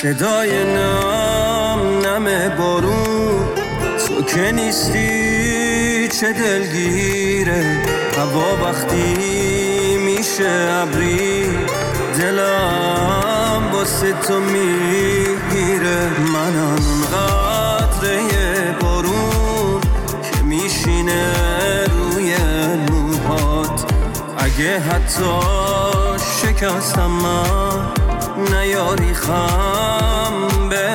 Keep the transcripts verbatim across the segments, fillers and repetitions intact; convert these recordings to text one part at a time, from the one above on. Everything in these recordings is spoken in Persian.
صدای نم نم بارون، تو که نیستی چه دلگیره. هوا وقتی میشه ابری، دلم واسه تو میگیره. منم قطره بارون که میشینه روی موهات. اگه حتی شکستم من، نیاری خم به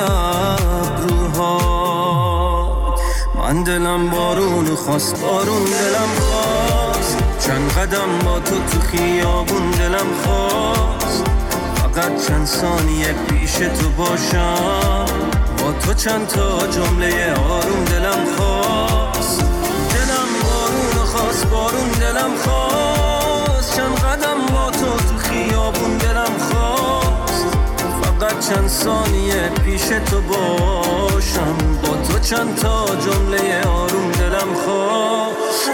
ابروهات. من دلم بارون خواست، بارون دلم خواست. چند قدم با تو تو خیابون دلم خواست. فقط چند ثانیه پیش تو باشم، با تو چند تا جمله آروم دلم خواست. دلم بارون خواست، بارون دلم خواست. چند قدم با تو تو خیابون دلم خواست. فقط چند ثانیه پیش تو باشم، با تو چند تا جمله آروم دلم خواست.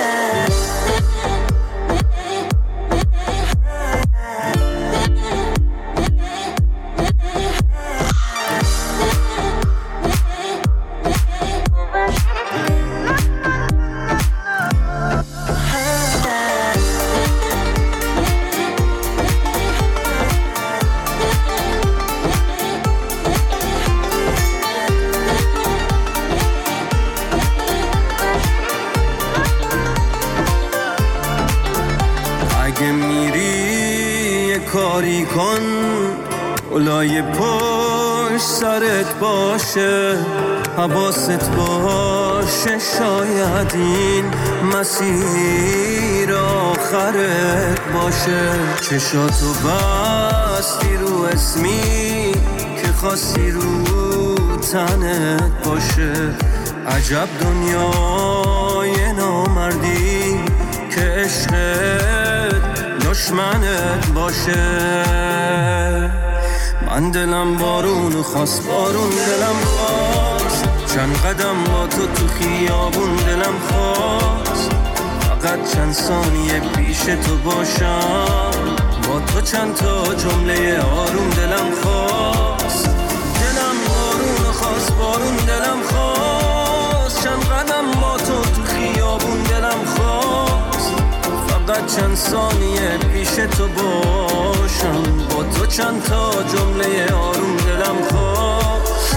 کاری کن اولای پشت سرت باشه، حواست باشه. شاید این مسیر آخرت باشه. چشاتو بستی رو اسمی که خواستی رو تنت باشه. عجب دنیای نامردی که عشقت دشمنت باشه. من دلم بارون خواست، بارون دلم خواست. چند قدم با تو تو خیابون دلم خواست. فقط چند ثانیه پیش تو باشم، با تو چند تا جمله آروم دلم خواست. دلم بارون خواست، بارون دلم خواست. چند قدم با تو تو خیابون دلم خواست. فقط چند ثانیه پیش تو باشم، با تو چند تا جمله آروم دلم خواست.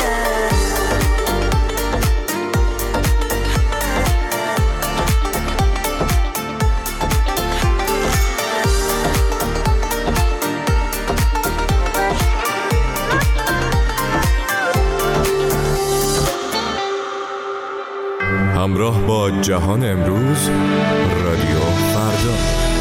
همراه با جهان امروز، رادیو فردا.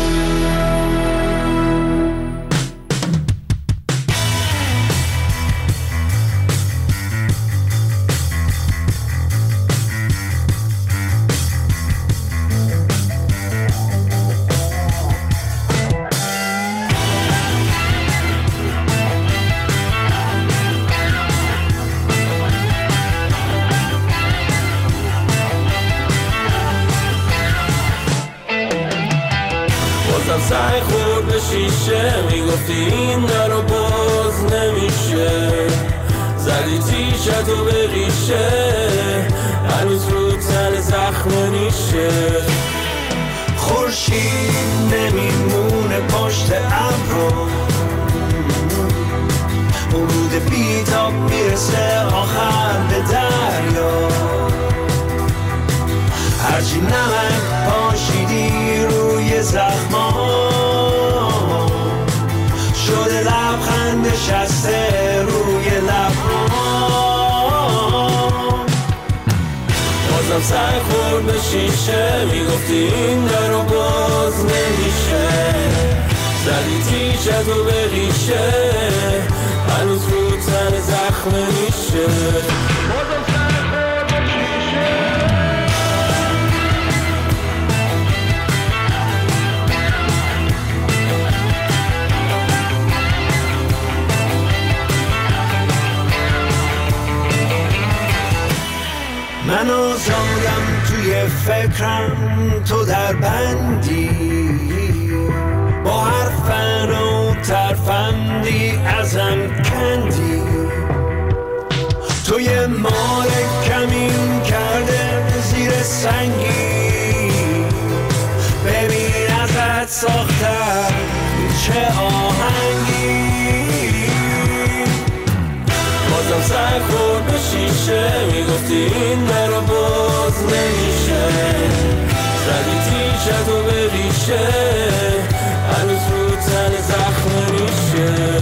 سعی خورد به شیشه، میگفتی این درو باز نمیشه. زدی تیشتو به ریشه، هنوز رو تن زخم نیشه. خورشید نمیمونه پشت ابرو، ورود بیتاب میرسه آخر به دریا. هرچی نمک پاشیدی روی زخما، شده لبخند نشسته روی لبها. بازم سعی خورد به شیشه، میگفتی این درو باز نمیشه. زدی تیشتو به ریشه، هنوز رو تن زخم نیشه. بازم سعی خورد به شیشه. من آزادم توی فکرم، تو در بندی با هر فن و ترفندی ازم کندی. یه مار کمین کرده زیر سنگی، ببین ازت ساختم چه آهنگی. بازم سر خورد به شیشه، میگفتی این مرا باز نمیشه. زدی تیشتو به ریشه، هنوز رو تن زخم میشه.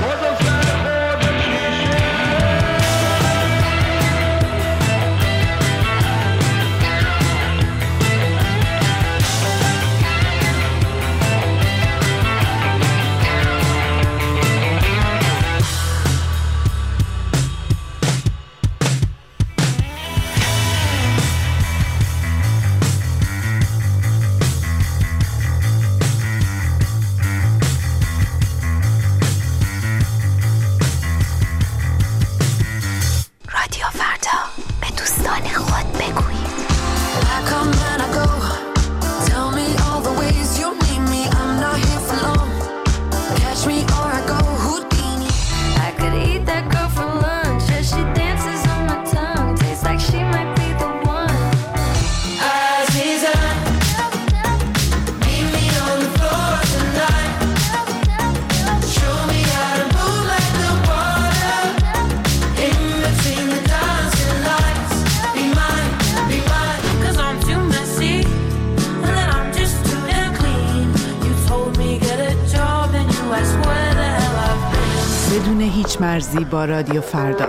بدون هیچ مرزی با رادیو فردا.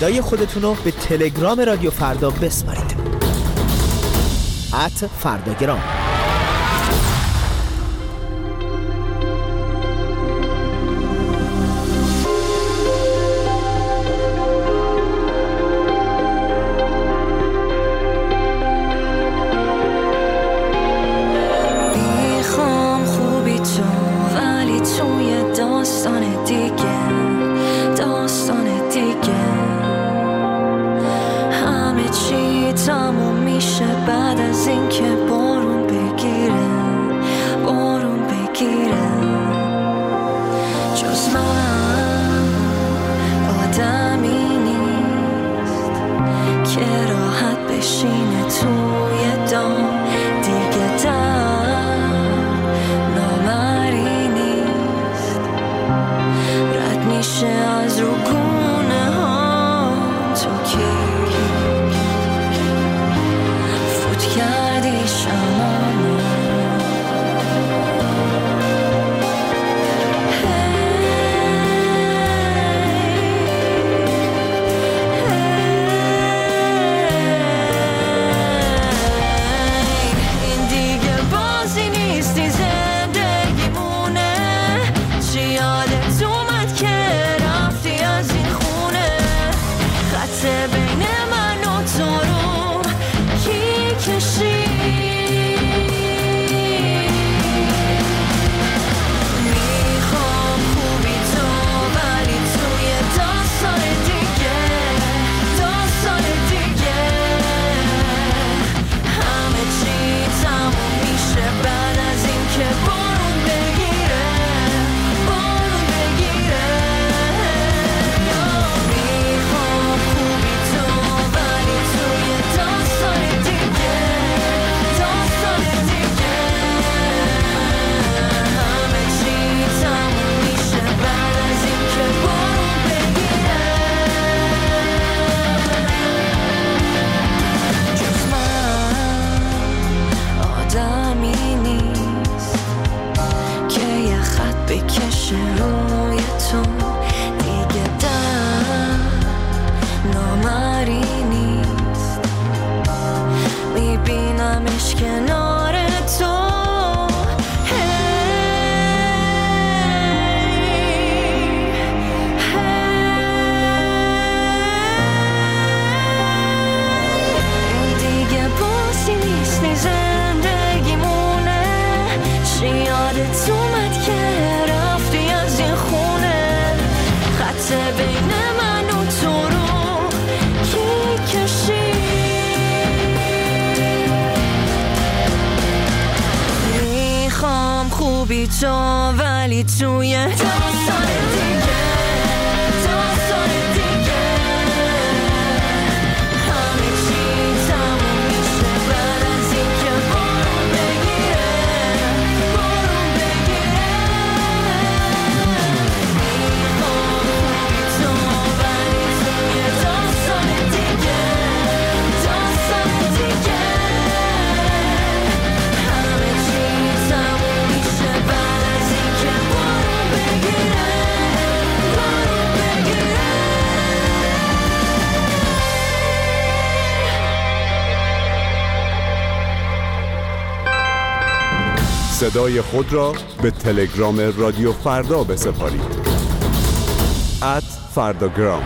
صدای خودتون رو به تلگرام رادیو فردا بسپارید. ات فرداگرام. خوبی تو ولی توی داستان دیگه داستان دیگه همه چی تموم میشه بعد از این که بارون بگیره بارون بگیره میخوام خوبی تو ولی توی داستان دیگه داستان دیگه همه چی تموم میشه بعد از این که بارون بگیره بارون بگیره. صدای خود را به تلگرام رادیو فردا بسپارید. ات فرداگرام.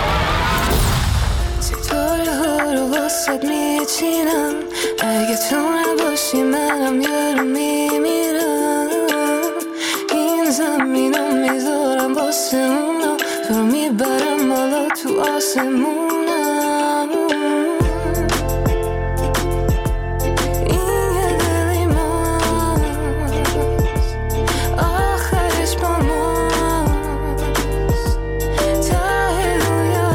ستاره ها رو واسد میچینم اگه تو نباشی منم یارو میمیرم این زمین رو میذارم واسه اونا تو رو میبرم بالا تو آسمونم این یه دلی ماست آخرش با ماست ته رویا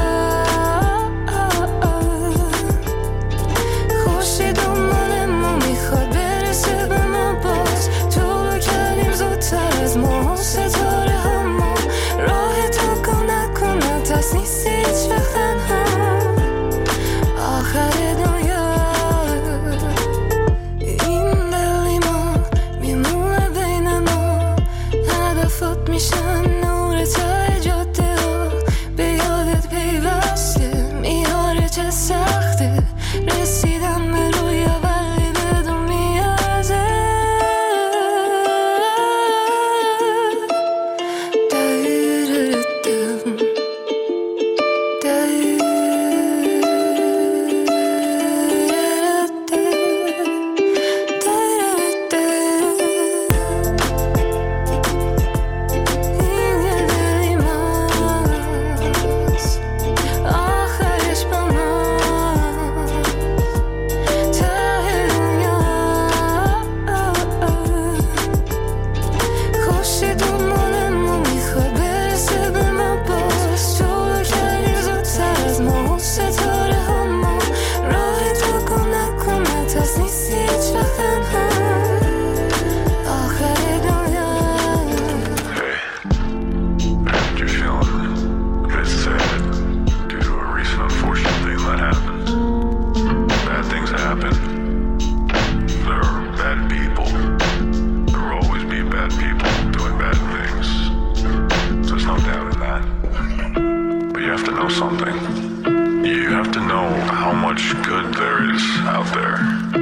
خوشی دنبال ما میخواد برسه به ما باز طولو کردیم زودتر از ما ستاره همون راه تو کن نکن نترس نیستی هیچ وقت تنها something. You have to know how much good there is out there.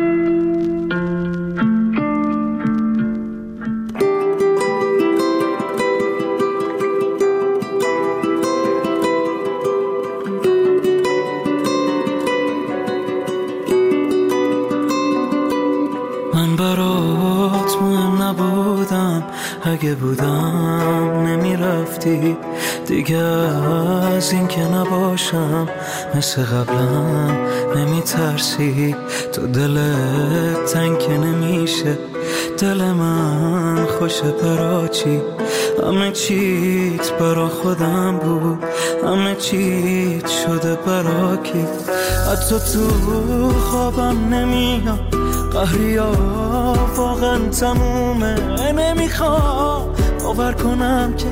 من برات مهم نبودم، اگه بودم نمیرفتی دیگه. از این که نباشم مثل قبلم نمیترسی. تو دلت تنگ که نمیشه، دل من خوشه برا چی؟ همه چیت برا خودم بود، همه چیت شده برا کی؟ حتی تو خوابم نمیاد، قهریا واقعا تمومه. نمیخوام باور کنم که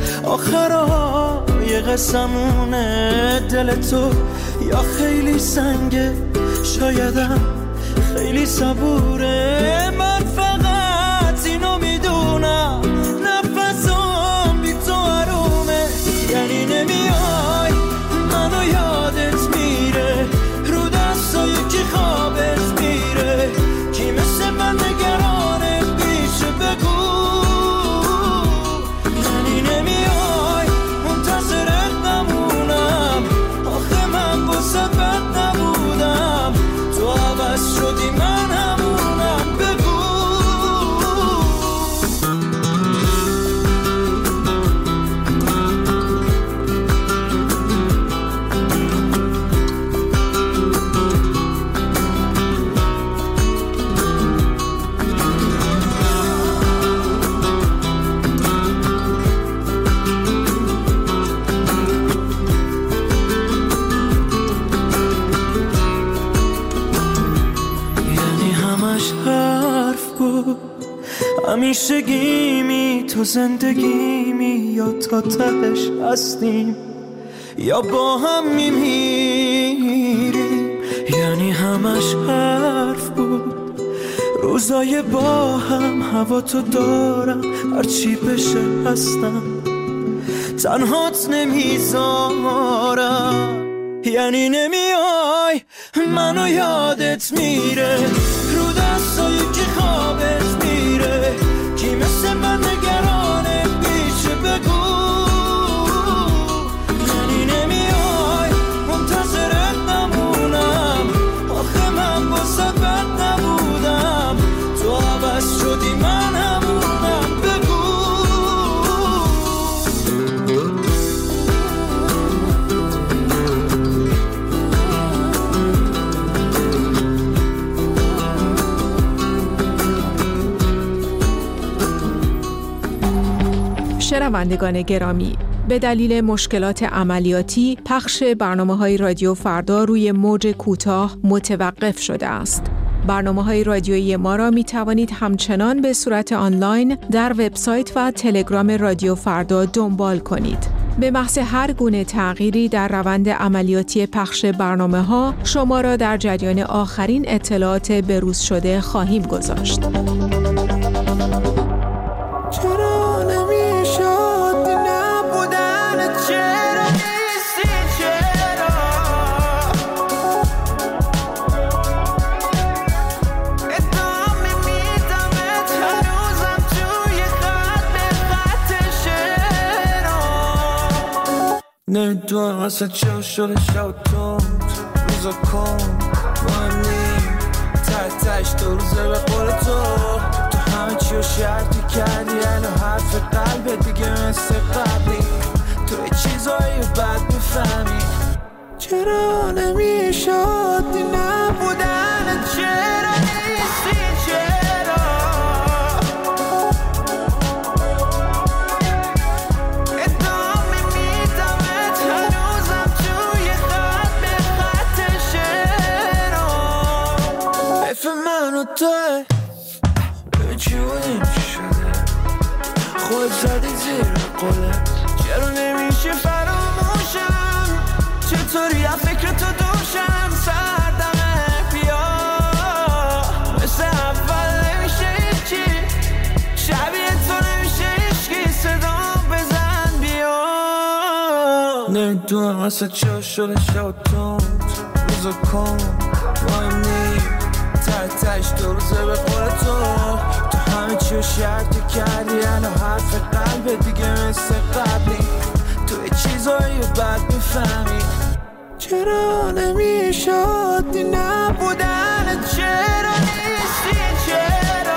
آخرای قسمونه. دل تو یا خیلی سنگه، شایدم خیلی صبوره. من فقط اینو میدونم، نفسم بی تو آرومه. یعنی نمیای منو یادت میره، رو دستای کی خوابت میره. کی مثل من نگرانه پیش بگو. یعنی نمیای منتظرت نمونم، آخه من واسه بد نبودم. تو عوض شدی من همونم، بگو. همیشه گیمی تو زندگیمی، یا تا تهش هستیم یا با هم میمیریم. یعنی همش حرف بود، روزای با هم هوا تو دارم. هرچی بشه هستم، تنهات نمیذارم. یعنی نمیای منو یادت میره، رو دستای کی خوابت میره. کی مثل من نگرانه پیش بگو. یعنی نمیای منتظرت نمونم، آخه من واسه بد نبودم. تو عوض شدی من همونم، بگو. شنوندگان گرامی، به دلیل مشکلات عملیاتی پخش برنامه‌های رادیو فردا روی موج کوتاه متوقف شده است. برنامه‌های رادیویی ما را می توانید همچنان به صورت آنلاین در وبسایت و تلگرام رادیو فردا دنبال کنید. به محض هر گونه تغییری در روند عملیاتی پخش برنامه‌ها شما را در جریان آخرین اطلاعات بروز شده خواهیم گذاشت. نمیدونم اصلا چه شده شب تو روزا کن مهم نیم ته تهش دو روزه به قول تو. تو همه چی رو شرطی کردی، یعنی حرف قلبت دیگه مثل قبلی. تو یه چیزایی رو بد میفهمی. چرا نمیشد دی نبودن؟ چرا نیستی؟ چرا ادامه میدمت هنوزم توی خط به خط شعرها. حیف من و توه ببین چی بودیم چی شده. خود زدی زیر قلت، چرا نمیشه فراموشم؟ چطوری از فکر تو دوشم سردمه بیا. مثل اول نمیشه هیچی، شبیه تو نمیشه هیچکی. صدا بزن بیا. میدونم اصلا چه شده شب تند روزا کن مهم نی ته تهش دو روزه به قول تو تو همه چی رو شرط کردی یعنی حرف قلب دیگه مثل قبلی تو یه چیزایی رو بد میفهمی چرا نمیشد دی نبودن چرا نیستی چرا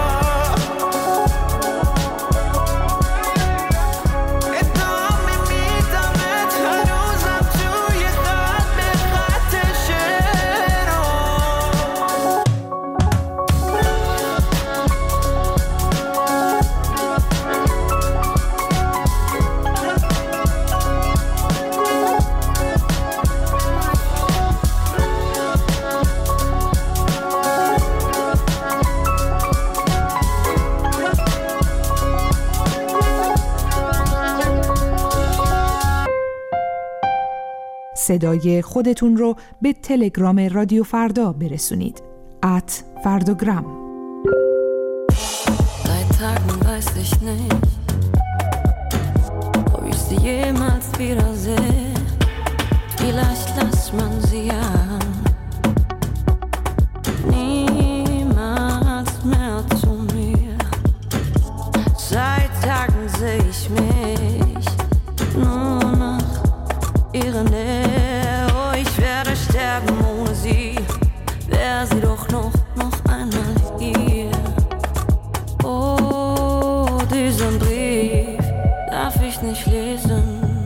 ادامه میدمت هنوزم توی قلب خط شعرها صدای خودتون رو به تلگرام رادیو فردا برسونید. ات فرداگرام. Seit Tagen weiß ich nicht, ob ich sie jemals wiedersehe. Vielleicht lässt man sie ja niemals mehr zu mir. Seit Tagen sehe ich mich nur nach ihrer Nähe. Oh, ich werde sterben ohne sie. Wäre sie doch noch, noch einmal hier. Oh, diesen Brief darf ich nicht lesen.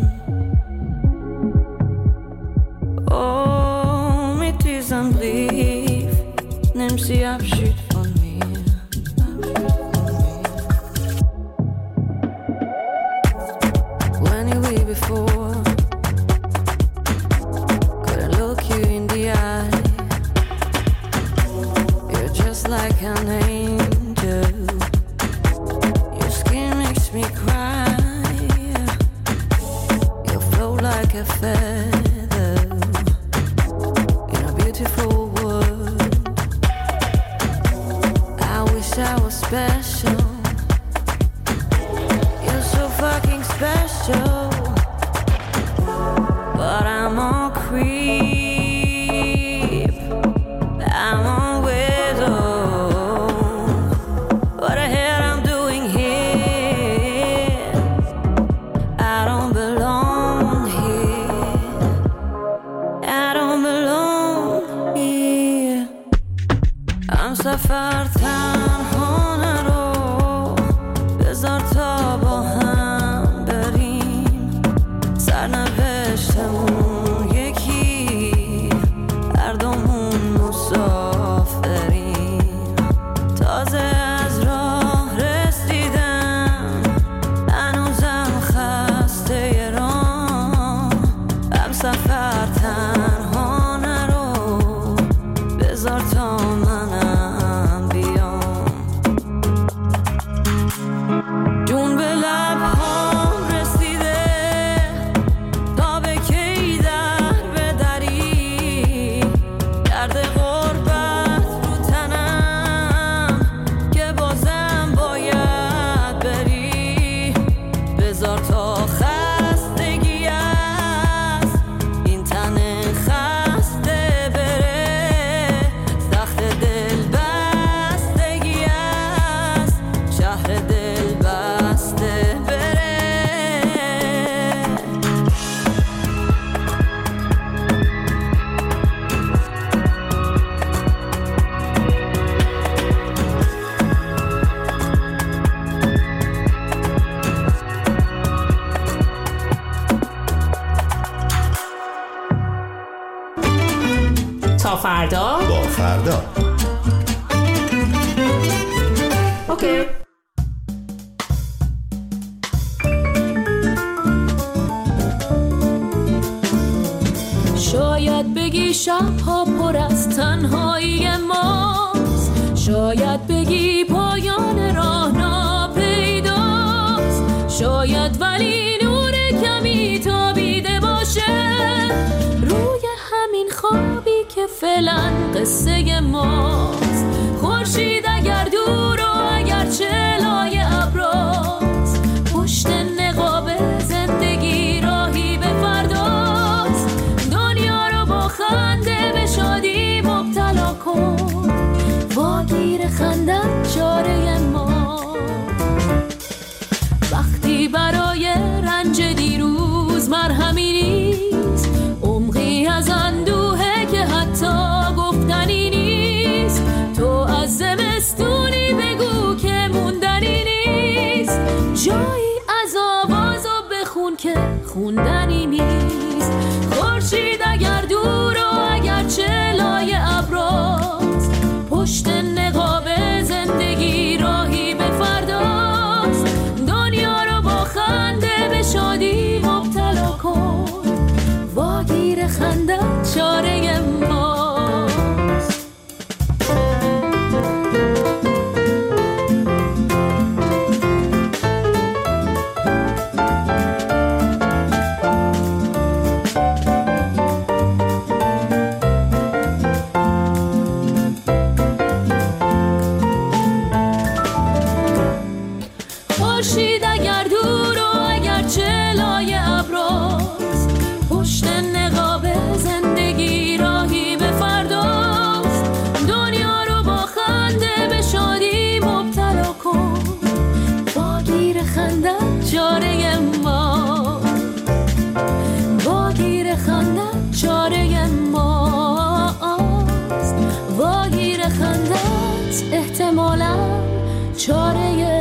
Oh, mit diesem Brief nimmt sie Abschied von mir. When you were before, could I look you in the eye? You're just like an angel. Your skin makes me cry. You float like a feather in a beautiful world. I wish I was special. You're so fucking special. But I'm on creep. I'm on widow. What the hell I'm doing here? I don't belong here. I don't belong here. I'm سفر تنها نرو. بذار تا با هم بریم. سرنوشتمون یکی. هر دومون مسافریم. تازه از راه رسیدم. هنوزم خسته راه. هم سفر تنها نرو. بذار تا منم بیام. جون به لبهام رسیده. تا به کی در بدری. درد غربت رو تنم. که بازم باید بری. بذار تا خستگی است. این تن خسته بره. سخت دل بستگی است. شهر دل بسته بره. تا فردا. با فردا. اوکی. شاید بگی شبها پر از تنهایی ماست. شاید بگی پایان راه ناپیداست. شاید ولی نور کمی تابیده باشه روی همین خوابی که فعلا قصه ماست. خورشید اگر دور و اگر چلای ابراست. پشت نقاب زندگی راهی به فردا برای رنج دیروز مرهمی نیست، عمقی از اندوهه که حتی گفتنی نیست. تو از زمستونی بگو که موندنی نیست، جایی از آواز و بخون که خوندنی نیست. خورشید اگر دور و اگر چه لای ابراست، پشت نقاب زندگی راهی به فرداست. دنیا رو با خنده به شادی مبتلا کن، واگیر خنده چاره ماست. خورشید اگر دور و اگر چه لای ابراست، پشت نقاب زندگی راهی به فرداست. دنیا رو با خنده به شادی مبتلا کن، واگیر خنده چاره ماست. واگیر خنده چاره ماست. واگیر خندت احتمالاً چاره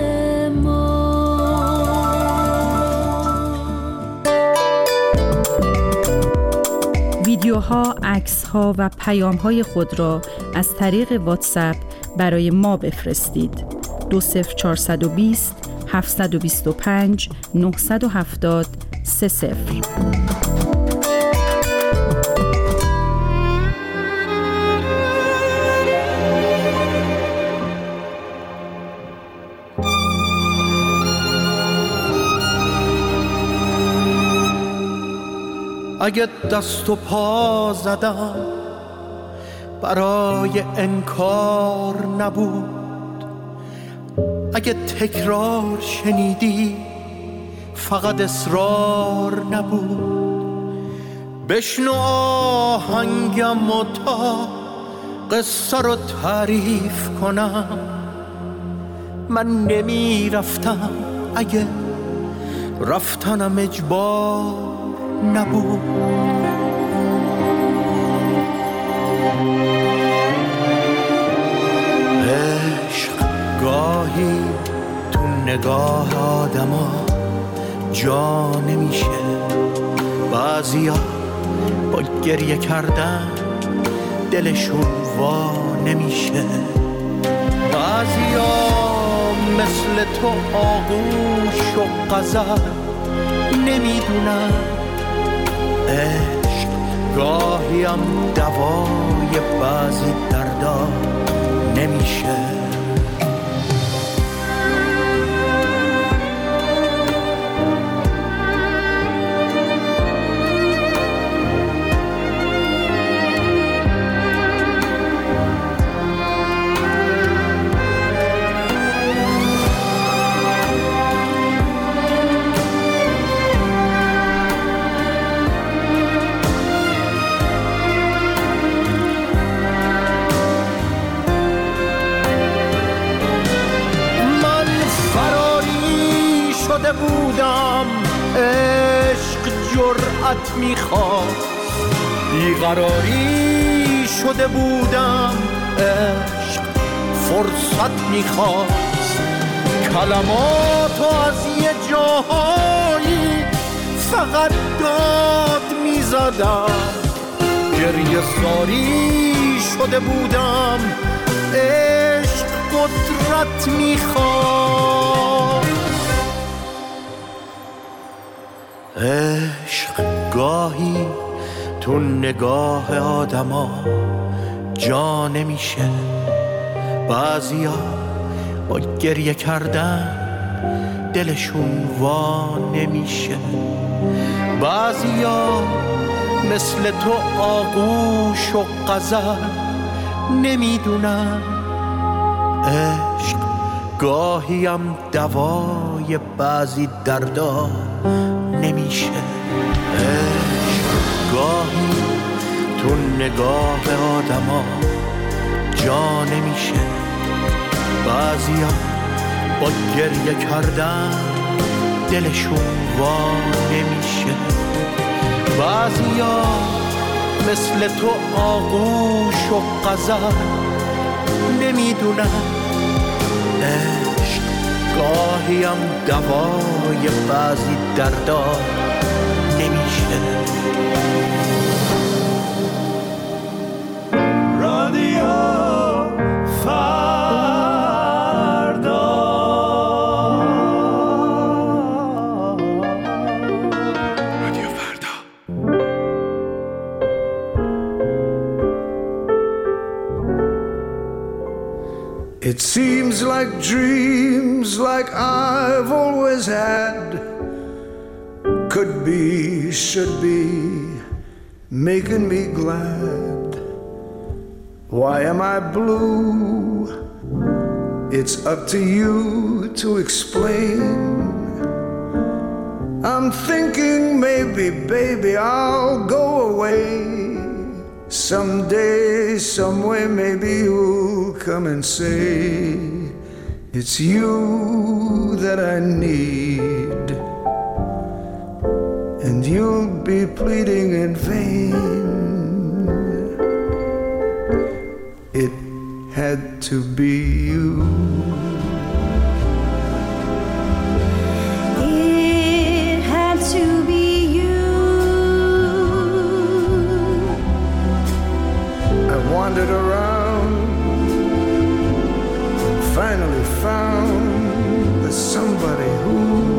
ویدیوها، عکس‌ها و پیام‌های خود را از طریق واتساپ برای ما بفرستید. دو صفر چهارصد و بیست هفتصد و بیست و پنج نهصد و هفتاد سه صفر. اگه دست و پا زدم برای انکار نبود، اگه تکرار شنیدی فقط اصرار نبود. بشنو آهنگم و تا قصه رو تعریف کنم. من نمی رفتم اگه رفتنم اجبار نبود. عشق گاهی تو نگاه آدما جا نمیشه، بعضیا با گریه کردن دلشون وا نمیشه. بعضیا مثل تو آغوش و غزل نمیدونن. عشق گاهی هم دوای بعضی دردا نمیشه. بودم عشق جرأت میخواست، بیقراری شده بودم عشق فرصت میخواست. کلماتو از یه جاهایی فقط داد میزدم، گریه ساری شده بودم عشق قدرت میخواست. عشق گاهی تو نگاه آدما جا نمیشه، بعضیا با گریه کردن دلشون وا نمیشه. بعضیا مثل تو آغوش و غزل نمیدونن. عشق گاهی هم دوای بعضی دردا نمیشه. عشق گاهی تو نگاه آدما جا نمیشه، بعضیا با گریه کردن دلشون وا نمیشه. بعضیا مثل تو آغوش و غزل نمیدونن عشق گاهیم دوای بعضی دردا نمیشه. رادیو It seems like dreams like I've always had could be, should be, making me glad. Why am I blue? It's up to you to explain. I'm thinking maybe, baby, I'll go away. Someday, somewhere, maybe you'll come and say it's you that I need, and you'll be pleading in vain. It had to be you. It had to be you. I wandered around, finally found the somebody who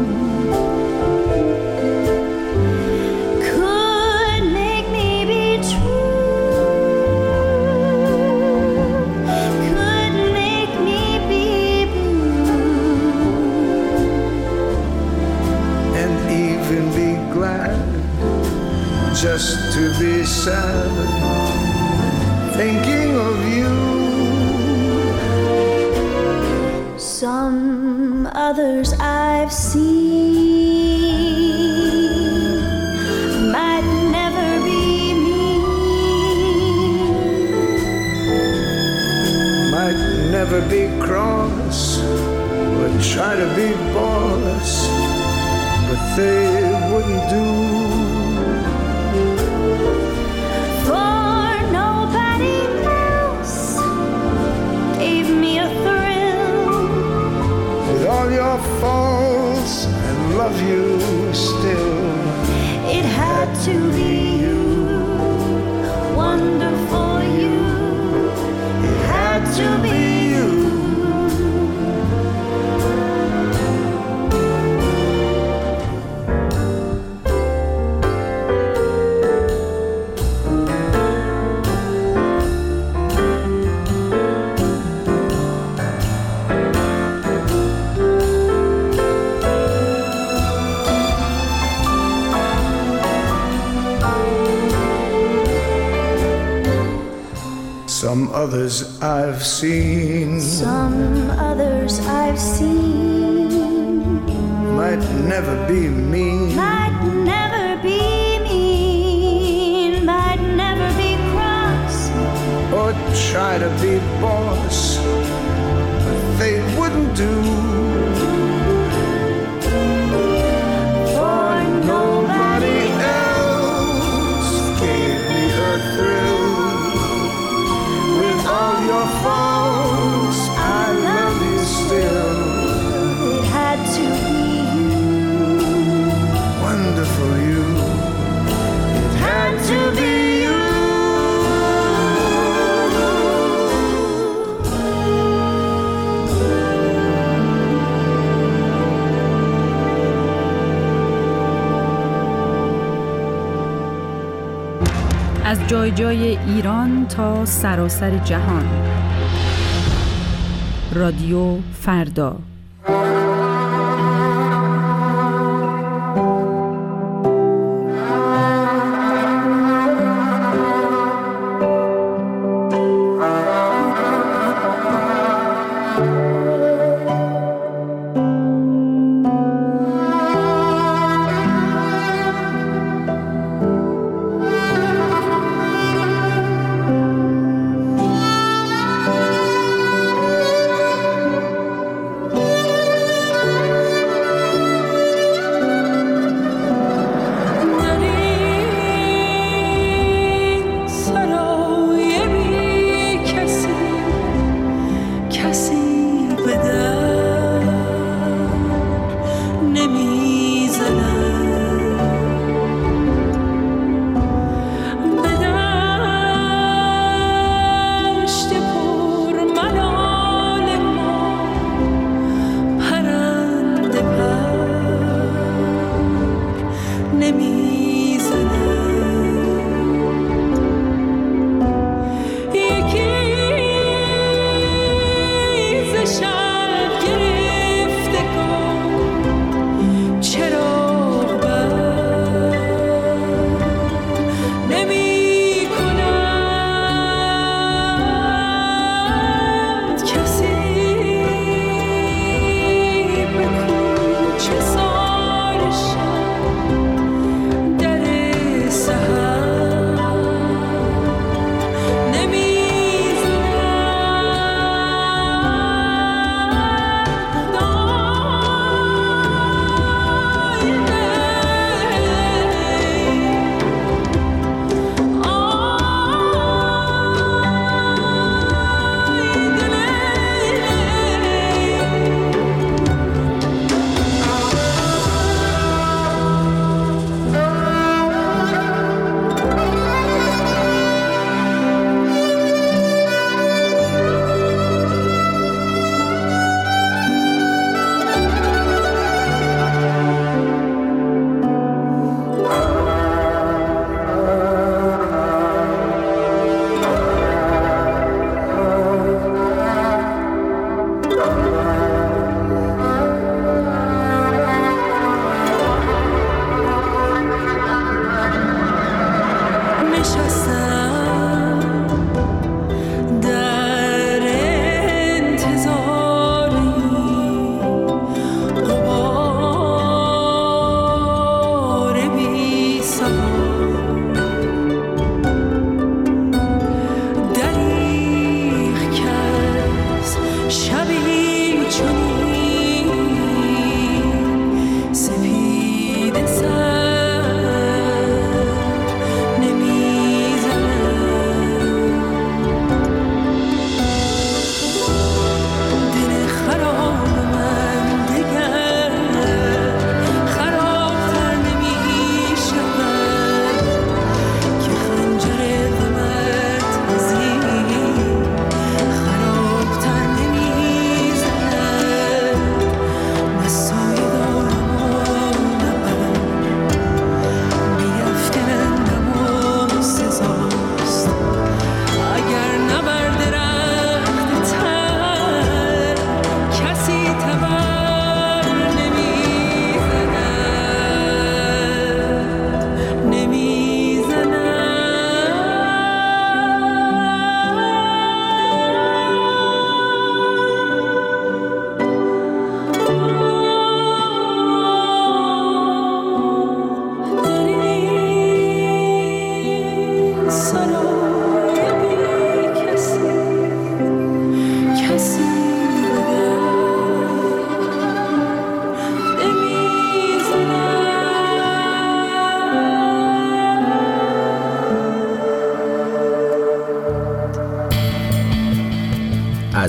could make me be true, could make me be blue, and even be glad just to be sad, thinking of you. Some others I've seen might never be me, might never be cross, would try to be boss, but they wouldn't do. for nobody else gave me a thrill. With all your faults, I love you still. It had to be you, wonderful you. It had to be you. Some others I've seen, Some others I've seen might never be mean, might never be mean, might never be cross, or try to be boss, but they wouldn't do. for nobody else gave me a thrill. With all your faults, I love you still. It had to be you, Wonderful you. It had to be you. از جای جای ایران تا سراسر جهان. رادیو فردا.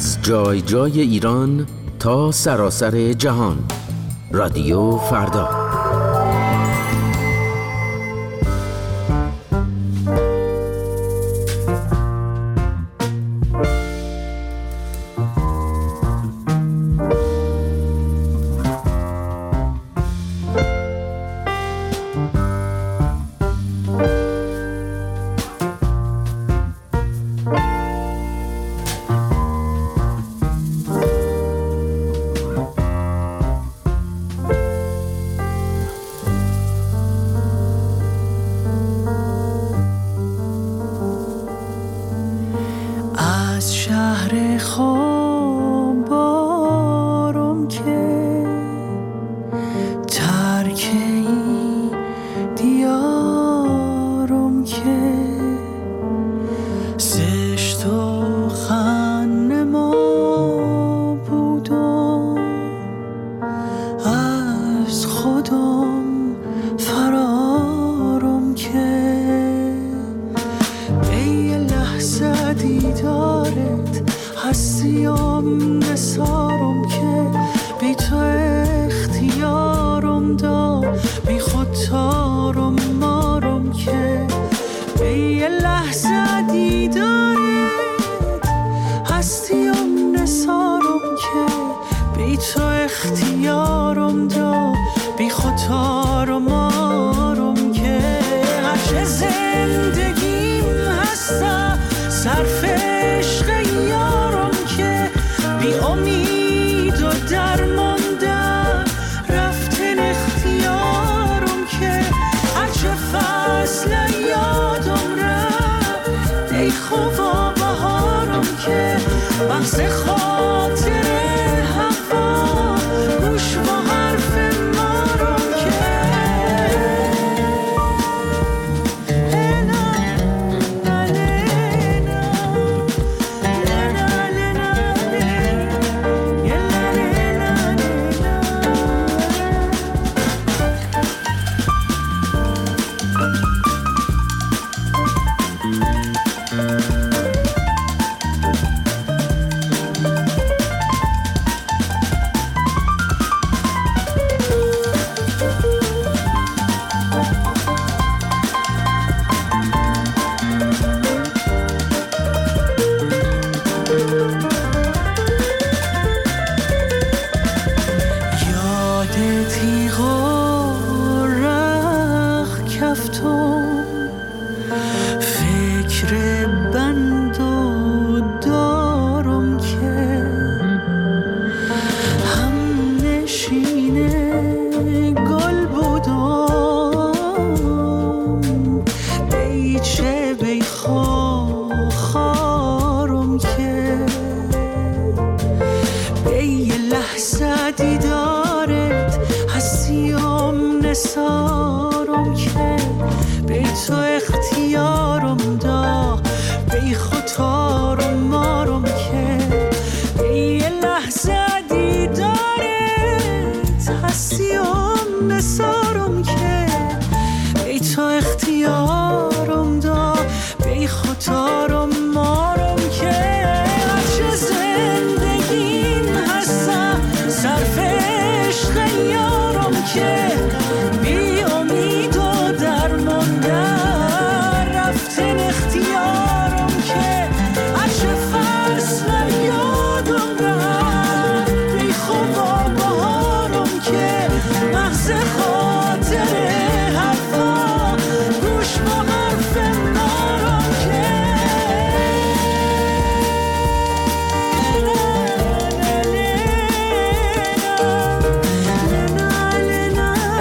از جای جای ایران تا سراسر جهان. رادیو فردا. Na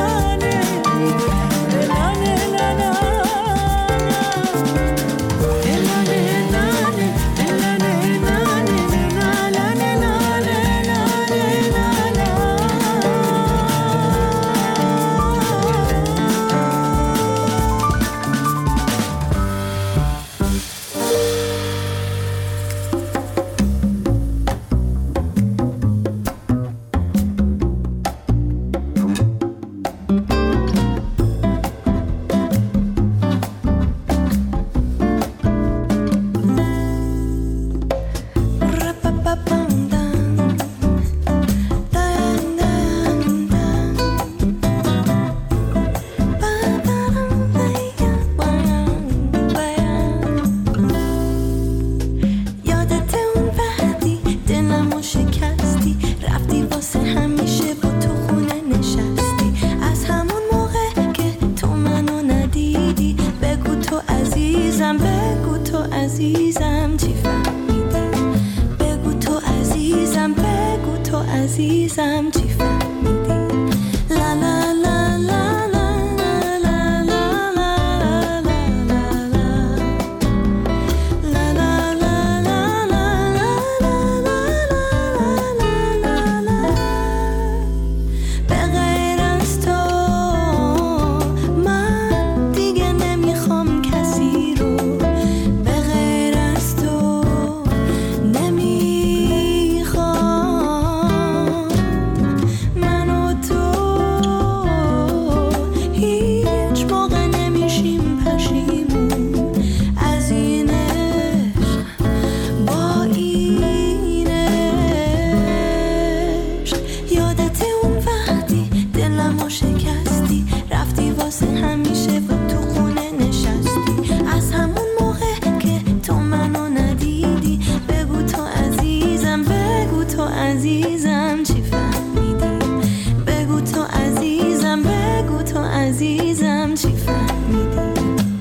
عزیزم چی فهمیدی؟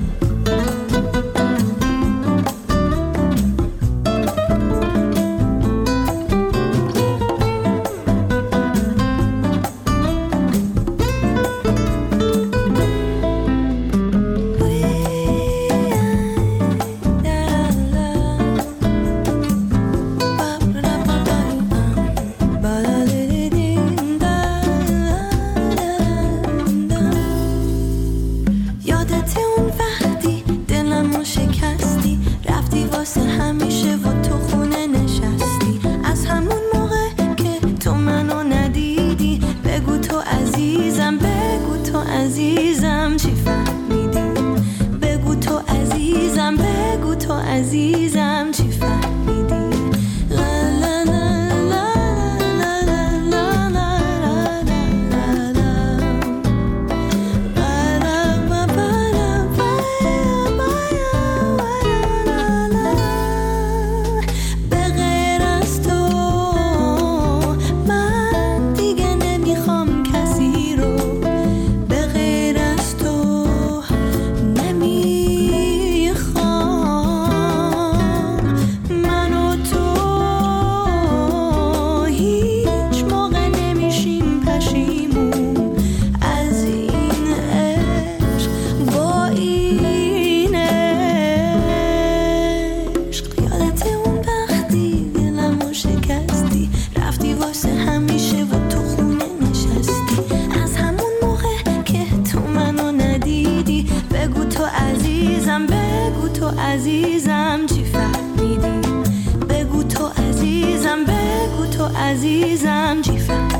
عزیزم چی فهمیدی؟ بگو تو عزیزم، بگو تو عزیزم چی فهمیدی؟